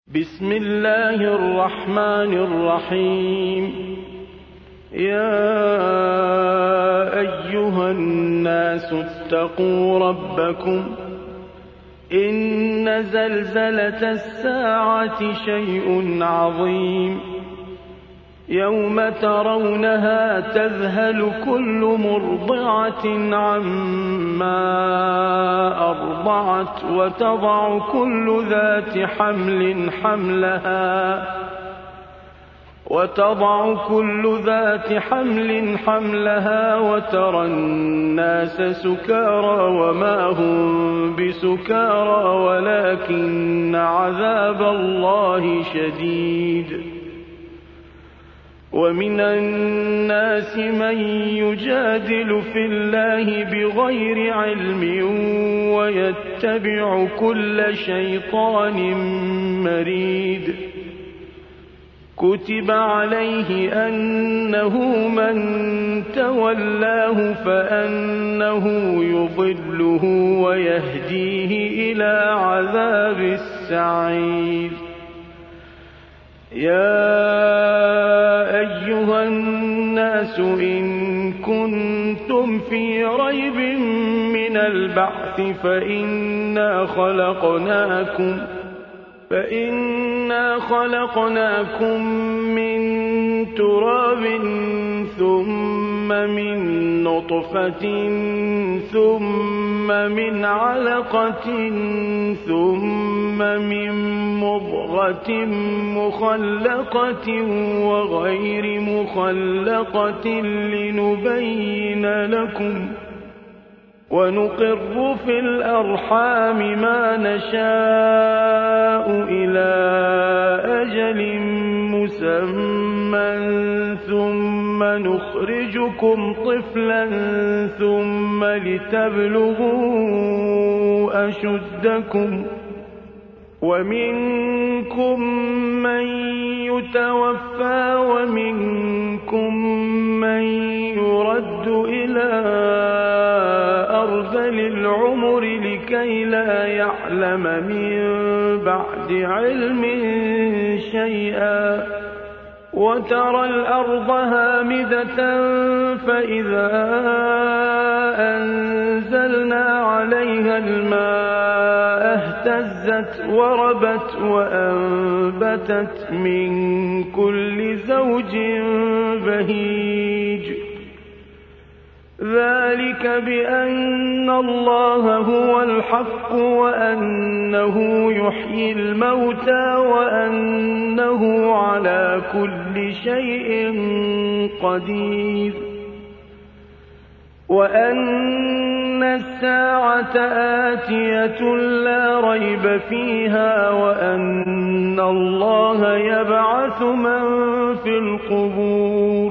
بسم الله الرحمن الرحيم. يا أيها الناس اتقوا ربكم إن زلزلة الساعة شيء عظيم يوم ترونها تذهل كل مرضعة عما أرضعت وتضع كل ذات حمل حملها وترى الناس سكارى وما هم بسكارى ولكن عذاب الله شديد. ومن الناس من يجادل في الله بغير علم ويتبع كل شيطان مريد. كتب عليه أنه من تولاه فأنه يضله ويهديه إلى عذاب السعير. يا أيها الناس إن كنتم في ريب من البعث فإنا خلقناكم من تراب ثم من نطفة ثم من علقة ثم من مضغة مخلقة وغير مخلقة لنبين لكم ونقر في الأرحام ما نشاء إلى أجل مسمى ثم نخرجكم طفلا ثم لتبلغوا أشدكم ومنكم من يتوفى ومنكم من يرد إلى أرذل العمر لكي لا يعلم من بعد علم شيئا. وترى الأرض هامدة فإذا أنزلنا عليها الماء اهتزت وربت وأنبتت من كل زوج بهيج. ذلك بأن الله هو الحق وأنه يحيي الموتى وأنه على كل شيء قدير وأن الساعة آتية لا ريب فيها وأن الله يبعث من في القبور.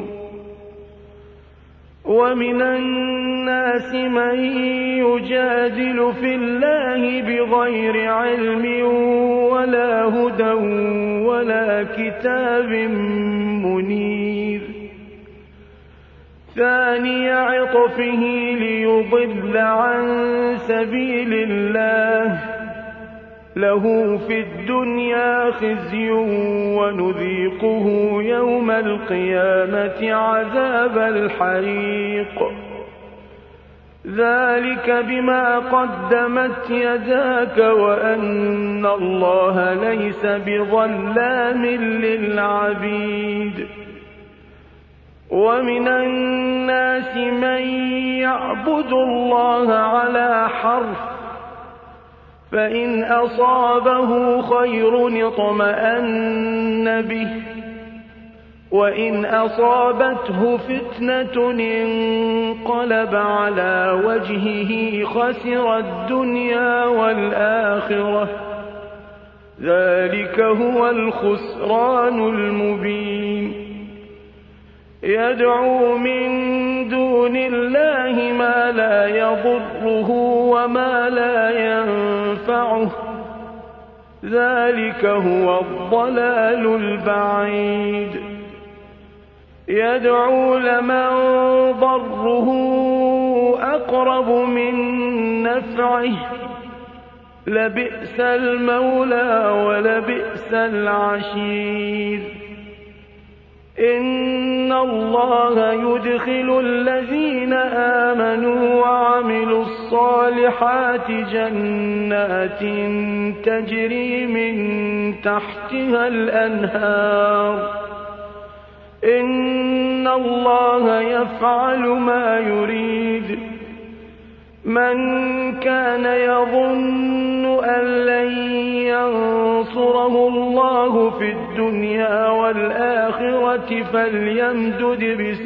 ومن الناس من يجادل في الله بغير علم ولا هدى ولا كتاب منير. ثاني عطفه ليضل عن سبيل الله له في الدنيا خزي ونذيقه يوم القيامة عذاب الحريق. ذلك بما قدمت يداك وأن الله ليس بظلام للعبيد. ومن الناس من يعبد الله على حرف فإن أصابه خير اطمأن به وإن أصابته فتنة انقلب على وجهه خسر الدنيا والآخرة. ذلك هو الخسران المبين. يدعو من دون الله ما لا يضره وما لا ينفعه. ذلك هو الضلال البعيد. يدعو لمن ضره أقرب من نفعه لبئس المولى ولبئس العشير. إن الله يدخل الذين آمنوا وعملوا الصالحات جنات تجري من تحتها الأنهار. إن الله يفعل ما يريد. من كان يظن أن لن ينصره الله في الدنيا والآخرة فليمدد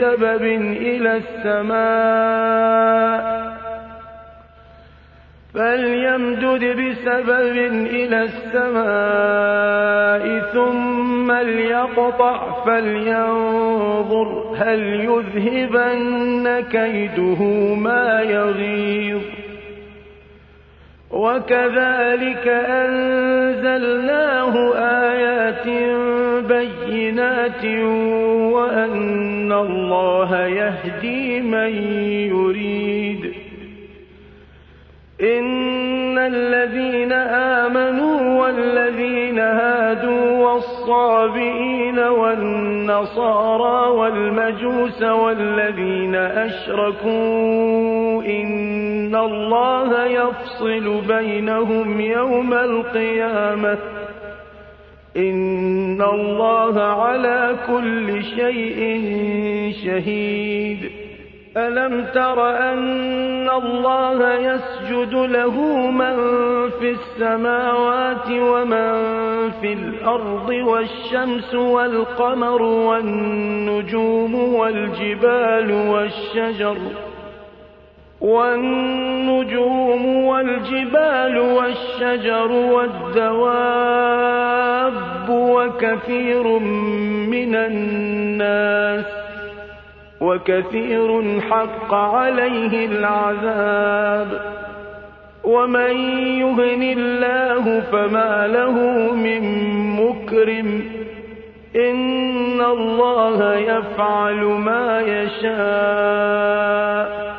بسبب إلى السماء ثم ليقطع فلينظر هل يذهبن كيده ما يغيظ. وكذلك أنزلناه آيات بينات وأن الله يهدي من يريد. إن الذين آمنوا والذين هادوا والصابئين والنصارى والمجوس والذين أشركوا إن الله يفصل بينهم يوم القيامة. إن الله على كل شيء شهيد. ألم تر أن الله يسجد له من في السماوات ومن في الأرض والشمس والقمر والنجوم والجبال والشجر والدواب وكثير حق عليه العذاب. ومن يهن الله فما له من مكرم. إن الله يفعل ما يشاء.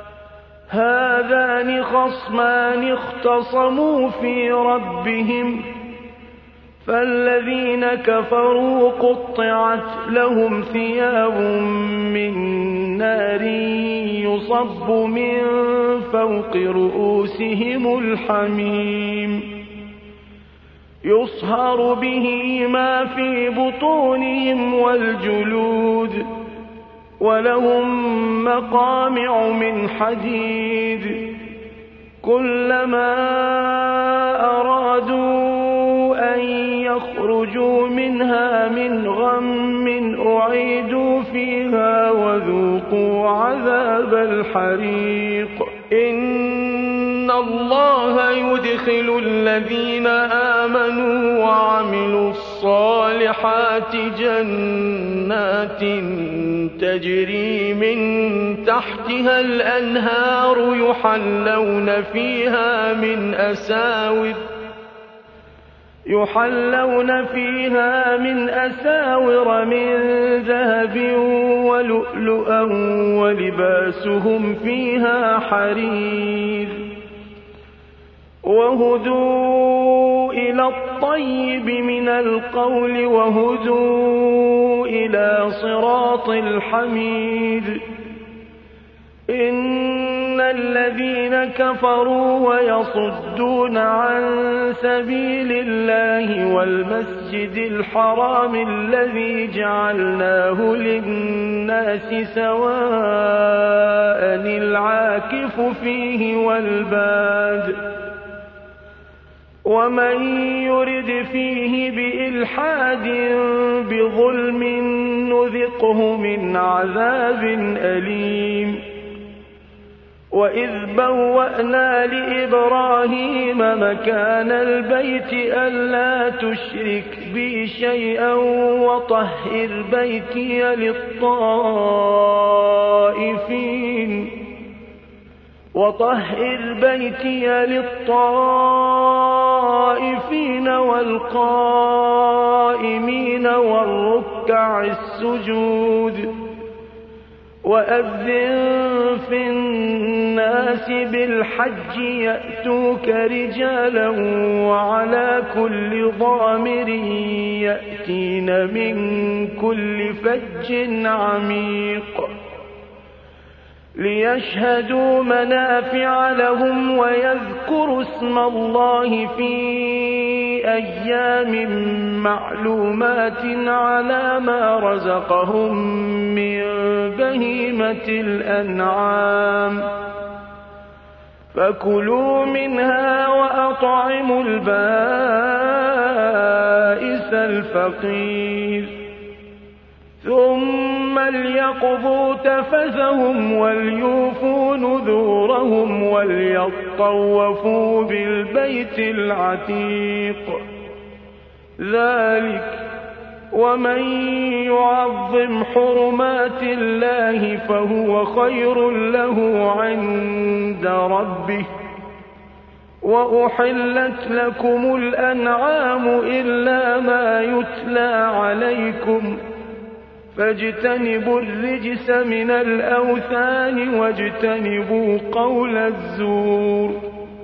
هذان خصمان اختصموا في ربهم فالذين كفروا قطعت لهم ثياب من نار يصب من فوق رؤوسهم الحميم يصهر به ما في بطونهم والجلود ولهم مقامع من حديد كلما أرادوا أن يخرجوا منها من غم أعيدوا فيها وذوقوا عذاب الحريق. إن الله يدخل الذين آمنوا وعملوا الصالحات جنات تجري من تحتها الأنهار يحلون فيها من أساور من ذهب ولؤلؤا ولباسهم فيها حرير وهدوا إلى الطيب من القول وهدوا إلى صراط الحميد. إن الذين كفروا ويصدون عن سبيل الله والمسجد الحرام الذي جعلناه للناس سواء العاكف فيه والباد ومن يرد فيه بإلحاد بظلم نذقه من عذاب أليم. وإذ بوأنا لإبراهيم مكان البيت ألا تشرك بي شيئا وطهر بيتي للطائفين والقائمين والركع السجود وأذن في الناس بالحج يأتوك رجالا وعلى كل ضامر يأتين من كل فج عميق ليشهدوا منافع لهم ويذكروا اسم الله في أيام معلومات على ما رزقهم من بهيمة الأنعام فكلوا منها وأطعموا البائس الفقير ثم ليقضوا تفثهم وليوفوا نذورهم وليطوفوا بالبيت العتيق ذلك ومن يعظم حرمات الله فهو خير له عند ربه وأحلت لكم الأنعام إلا ما يتلى عليكم فاجتنبوا الرجس من الأوثان واجتنبوا قول الزور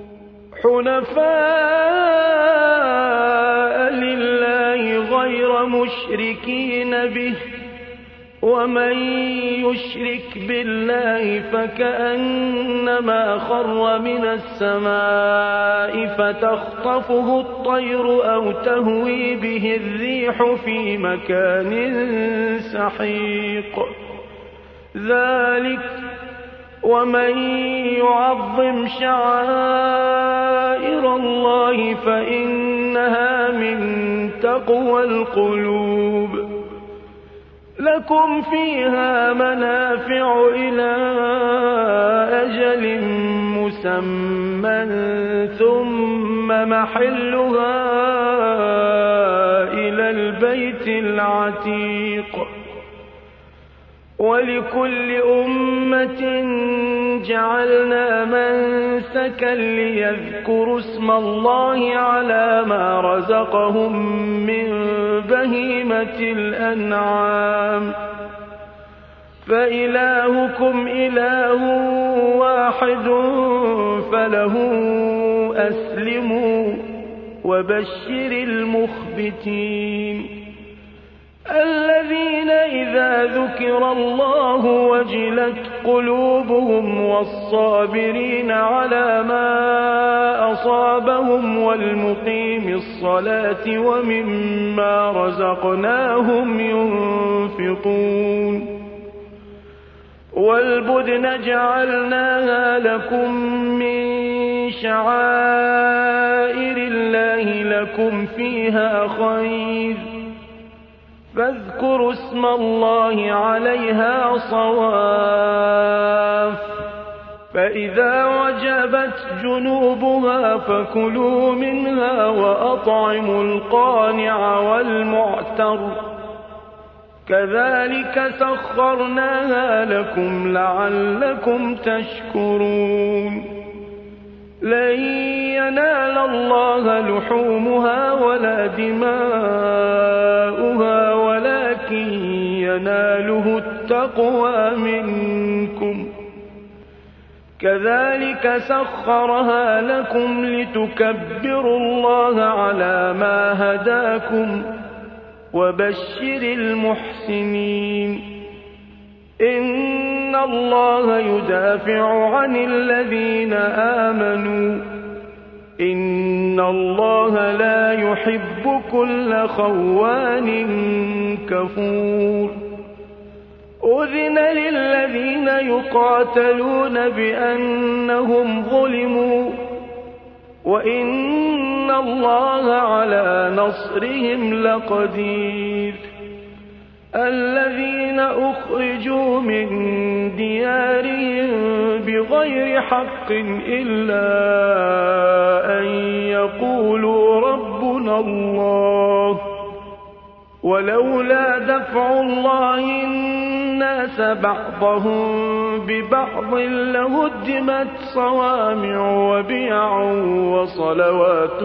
حنفاء لله غير مشركين به ومن يشرك بالله فكأنما خر من السماء فتخطفه الطير أو تهوي به الريح في مكان سحيق ذلك ومن يعظم شعائر الله فإنها من تقوى القلوب لكم فيها منافع إلى أجل مسمى ثم محلها إلى البيت العتيق ولكل أمة جعلنا منسكا ليذكروا اسم الله على ما رزقهم من بهيمة الأنعام فإلهكم إله واحد فله أسلموا وبشر المخبتين الذين إذا ذكر الله وجلت قلوبهم والصابرين على ما أصابهم والمقيم الصلاة ومما رزقناهم ينفقون والبدن جعلناها لكم من شعائر الله لكم فيها خير فاذكروا اسم الله عليها صواف فإذا وجبت جنوبها فكلوا منها وأطعموا القانع والمعتر كذلك سخرناها لكم لعلكم تشكرون لن ينال الله لحومها ولا دماؤها ولكن يناله التقوى منكم كذلك سخرها لكم لتكبروا الله على ما هداكم وبشر المحسنين إن الله يدافع عن الذين آمنوا إن الله لا يحب كل خوان كفور أذن للذين يقاتلون بأنهم ظلموا وإن الله على نصرهم لقدير الذين أخرجوا من ديارهم بغير حق إلا أن يقولوا ربنا الله ولولا دفع الله الناس بعضهم ببعض لهدمت صوامع وبيع وصلوات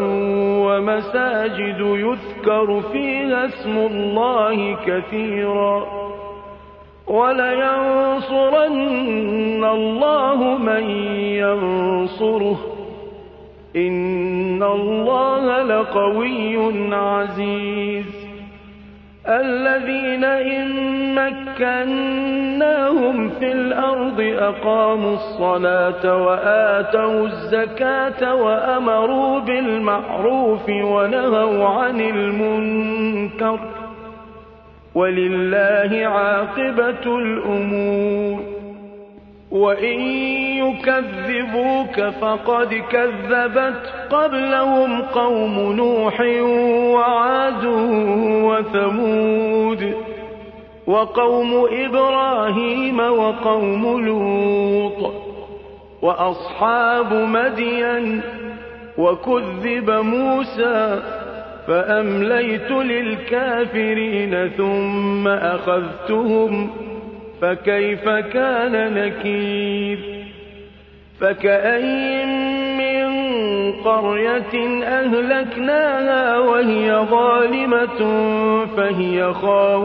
ومساجد يذكر فيها اسم الله كثيرا وَلَيَنصُرَنَّ اللَّهُ مَن يَنصُرُهُ ۗ إِنَّ اللَّهَ لَقَوِيٌّ عَزِيزٌ الَّذِينَ إِن مَّكَّنَّاهُمْ فِي الْأَرْضِ أَقَامُوا الصَّلَاةَ وَآتَوُا الزَّكَاةَ وَأَمَرُوا بِالْمَعْرُوفِ وَنَهَوْا عَنِ الْمُنكَرِ ۗ وَلِلَّهِ عَاقِبَةُ الْأُمُورِ وَإِن يُكَذِّبُوكَ فَقَدْ كَذَّبَتْ قَبْلَهُمْ قَوْمُ نُوحٍ وَعَادٌ وَثَمُودُ وَقَوْمُ إِبْرَاهِيمَ وَقَوْمُ لُوطٍ وَأَصْحَابُ مَدْيَنَ وَكُذِّبَ مُوسَىٰ فَأَمْلَيْتُ لِلْكَافِرِينَ ثُمَّ أَخَذْتُهُمْ فَكَيْفَ كَانَ نَكِيرِ فَكَأَيِّن مِّن قَرْيَةٍ أَهْلَكْنَاهَا وَهِيَ ظَالِمَةٌ فَهِيَ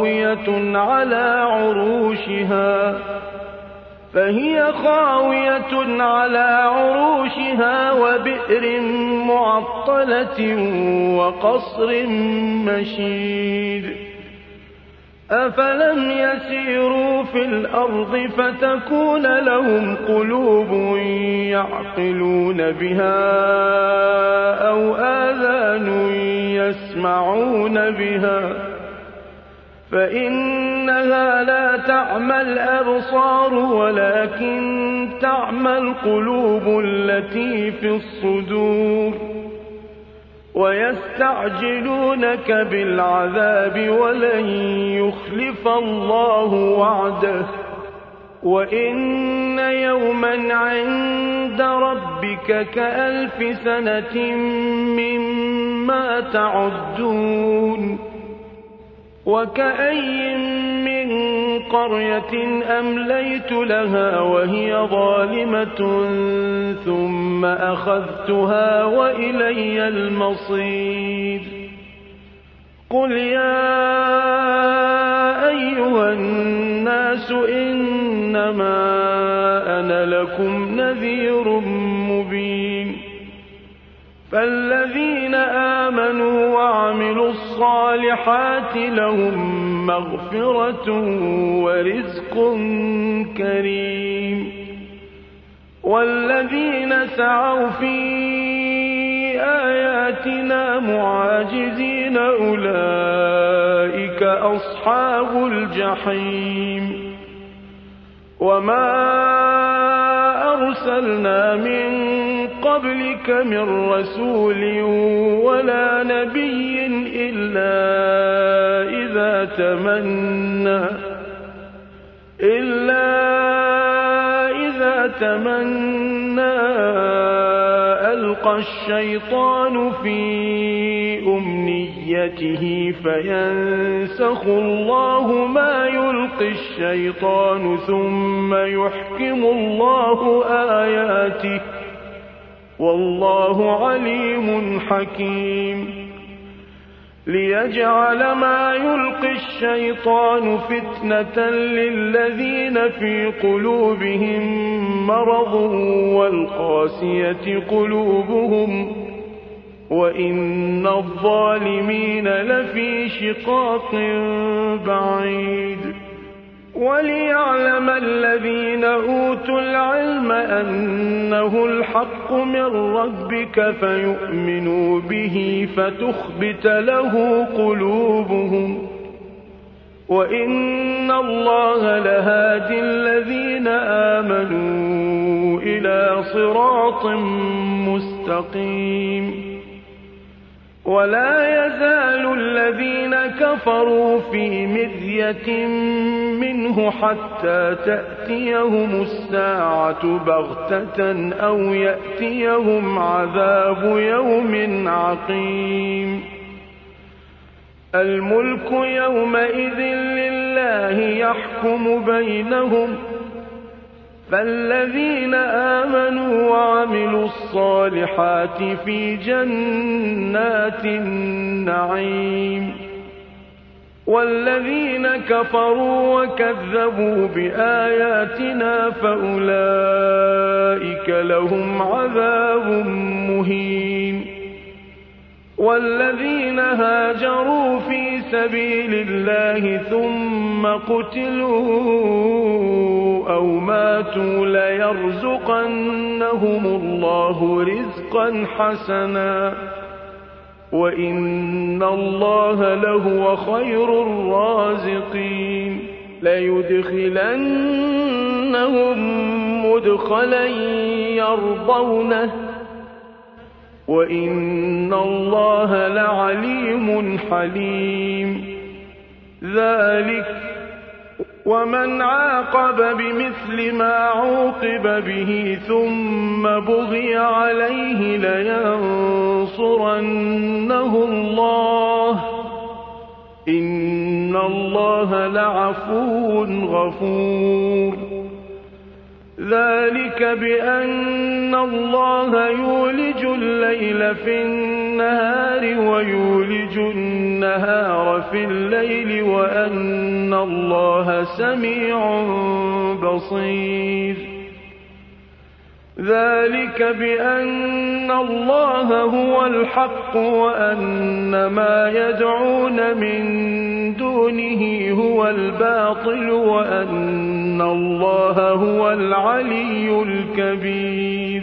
خَاوِيَةٌ عَلَىٰ عُرُوشِهَا وَبِئْرٍ مُّعَطَّلَةٍ وَقَصْرٍ مَّشِيدٍ أَفَلَمْ يَسِيرُوا فِي الْأَرْضِ فَتَكُونَ لَهُمْ قُلُوبٌ يَعْقِلُونَ بِهَا أَوْ آذَانٌ يَسْمَعُونَ بِهَا ۖ فَإِنَّهَا لَا تَعْمَى الْأَبْصَارُ وَلَٰكِن تَعْمَى الْقُلُوبُ الَّتِي فِي الصُّدُورِ وَيَسْتَعْجِلُونَكَ بِالْعَذَابِ وَلَن يُخْلِفَ اللَّهُ وَعْدَهُ وَإِنَّ يَوْمًا عِندَ رَبِّكَ كَأَلْفِ سَنَةٍ مِّمَّا تَعُدُّونَ وَكَأَيِّن مِّن قَرْيَةٍ أَمْلَيْتُ لَهَا وَهِيَ ظَالِمَةٌ ثُمَّ أَخَذْتُهَا وَإِلَيَّ الْمَصِيرُ قُلْ يَا أَيُّهَا النَّاسُ إِنَّمَا أَنَا لَكُمْ نَذِيرٌ مُّبِينٌ فَالَّذِينَ آمَنُوا وَعَمِلُوا الصَّالِحَاتِ لَهُم مَّغْفِرَةٌ وَرِزْقٌ كَرِيمٌ وَالَّذِينَ سَعَوْا فِي آيَاتِنَا مُعَاجِزِينَ أُولَٰئِكَ أَصْحَابُ الْجَحِيمِ وَمَا أَرْسَلْنَا مِن قَبْلِكَ مِن رَّسُولٍ وَلَا نَبِيٍّ إِلَّا إِذَا تَمَنَّىٰ أَلْقَى الشَّيْطَانُ فِي أُمْنِيَّتِهِ فَيَنسَخُ اللَّهُ مَا يُلْقِي الشَّيْطَانُ ثُمَّ يُحْكِمُ اللَّهُ آيَاتِهِ وَاللَّهُ عَلِيمٌ حَكِيمٌ لِيَجْعَلَ مَا يُلْقِي الشَّيْطَانُ فِتْنَةً لِّلَّذِينَ فِي قُلُوبِهِم مَّرَضٌ وَالْقَاسِيَةِ قُلُوبُهُمْ وَإِنَّ الظَّالِمِينَ لَفِي شِقَاقٍ بَعِيدٍ وَلِيَعْلَمَ الَّذِينَ أُوتُوا الْعِلْمَ أَنَّهُ الْحَقُّ مِن رَّبِّكَ فَيُؤْمِنُوا بِهِ فَتُخْبِتَ لَهُ قُلُوبُهُمْ وَإِنَّ اللَّهَ لَهَادِ الَّذِينَ آمَنُوا إِلَىٰ صِرَاطٍ مُّسْتَقِيمٍ وَلَا يَزَالُ الَّذِينَ كَفَرُوا فِي مِرْيَةٍ مِّنْهُ حَتَّىٰ تَأْتِيَهُمُ السَّاعَةُ بَغْتَةً أَوْ يَأْتِيَهُمْ عَذَابُ يَوْمٍ عَقِيمٍ الْمُلْكُ يَوْمَئِذٍ لِّلَّهِ يَحْكُمُ بَيْنَهُمْ فَالَّذِينَ آمَنُوا وَعَمِلُوا الصَّالِحَاتِ فِي جَنَّاتِ النَّعِيمِ والذين كفروا وكذبوا بآياتنا فأولئك لهم عذاب مهين والذين هاجروا في سبيل الله ثم قتلوا أو ماتوا ليرزقنهم الله رزقا حسنا وإن الله لهو خير الرازقين ليدخلنهم مدخلا يرضونه وإن الله لعليم حليم ذلك ومن عاقب بمثل ما عوقب به ثم بغي عليه لينصرنه الله إن الله لعفو غفور ذلك بأن الله يولج الليل في النهار ويولج النهار في الليل وأن الله سميع بصير ذلك بأن الله هو الحق وأن ما يدعون من دونه هو الباطل وأن الله هو العلي الكبير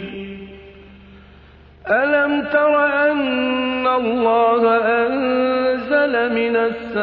ألم تر أن الله أنزل من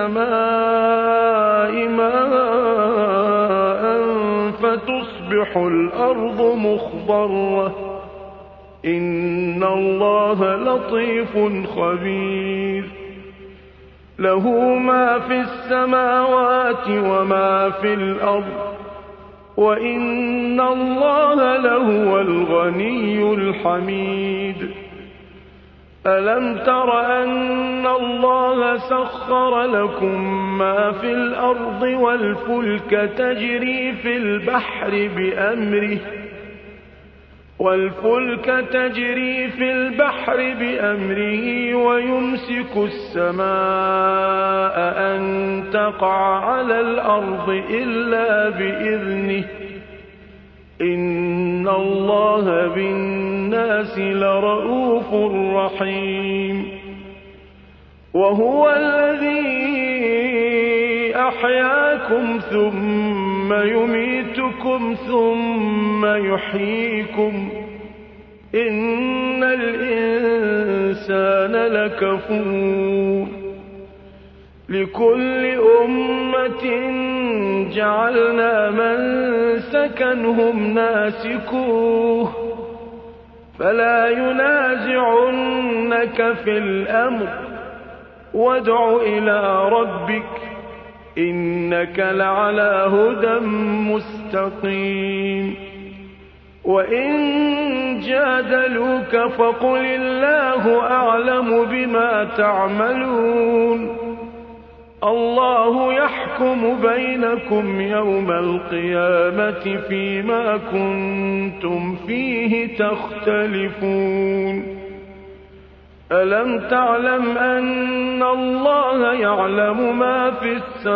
السماء ماء فتصبح الأرض مخضرة إن الله لطيف خبير له ما في السماوات وما في الأرض وإن الله لهو الغني الحميد ألم تر أن الله سخر لكم ما في الأرض والفلك تجري في البحر بأمره ويمسك السماء أن تقع على الأرض إلا بإذنه إن الله بالناس لرءوف رحيم وهو الذي أحياكم ثم يميتكم ثم يحييكم إن الإنسان لكفور لكل أمة جعلنا منسكا هم ناسكوه فلا ينازعنك في الأمر وادع إلى ربك إنك لعلى هدى مستقيم وإن جادلوك فقل الله أعلم بما تعملون الله يحكم بينكم يوم القيامة فيما كنتم فيه تختلفون ألم تعلم أن الله يعلم ما في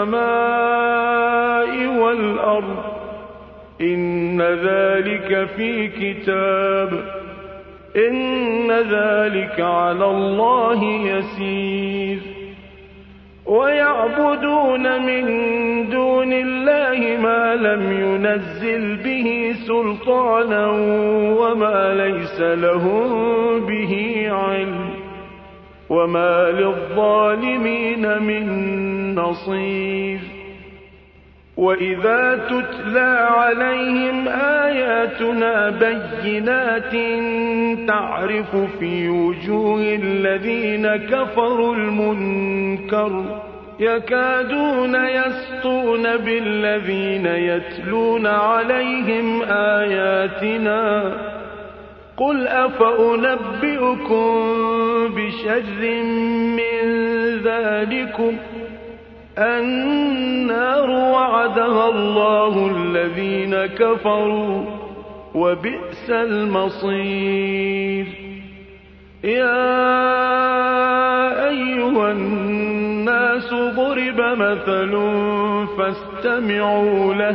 السماء والأرض إن ذلك في كتاب إن ذلك على الله يسير ويعبدون من دون الله ما لم ينزل به سلطانا وما ليس لهم به علم وما للظالمين من نصير وإذا تتلى عليهم آياتنا بينات تعرف في وجوه الذين كفروا المنكر يكادون يسطون بالذين يتلون عليهم آياتنا قل أفأنبئكم بشر من ذلكم النار وعدها الله الذين كفروا وبئس المصير يا أيها الناس الناس ضرب مثل فاستمعوا له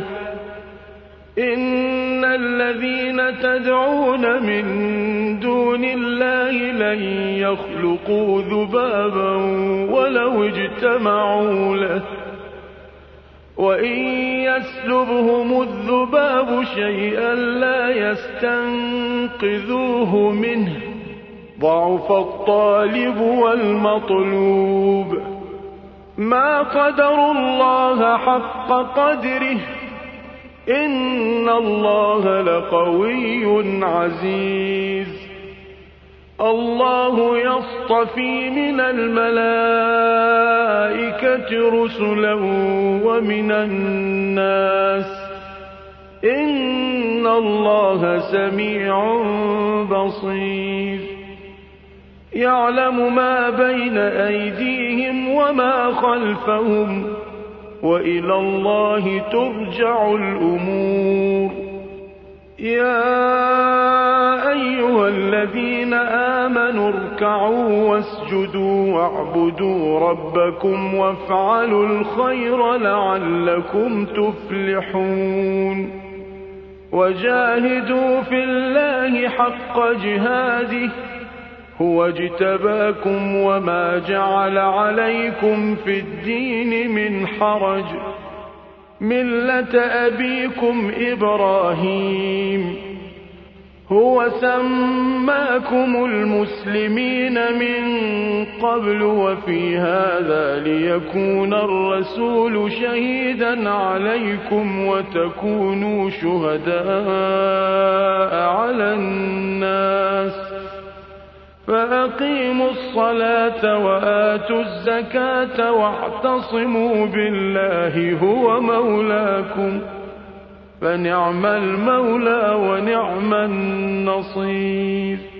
إن الذين تدعون من دون الله لن يخلقوا ذبابا ولو اجتمعوا له وإن يسلبهم الذباب شيئا لا يستنقذوه منه ضعف الطالب والمطلوب ما قدروا الله حق قدره إن الله لقوي عزيز الله يصطفي من الملائكة رسلا ومن الناس إن الله سميع بصير يعلم ما بين أيديهم وما خلفهم وإلى الله ترجع الأمور يا أيها الذين آمنوا اركعوا واسجدوا واعبدوا ربكم وافعلوا الخير لعلكم تفلحون وجاهدوا في الله حق جهاده هو اجتباكم وما جعل عليكم في الدين من حرج ملة أبيكم إبراهيم هو سماكم المسلمين من قبل وفي هذا ليكون الرسول شهيدا عليكم وتكونوا شهداء على الناس فأقيموا الصلاة وآتوا الزكاة واعتصموا بالله هو مولاكم فنعم المولى ونعم النصير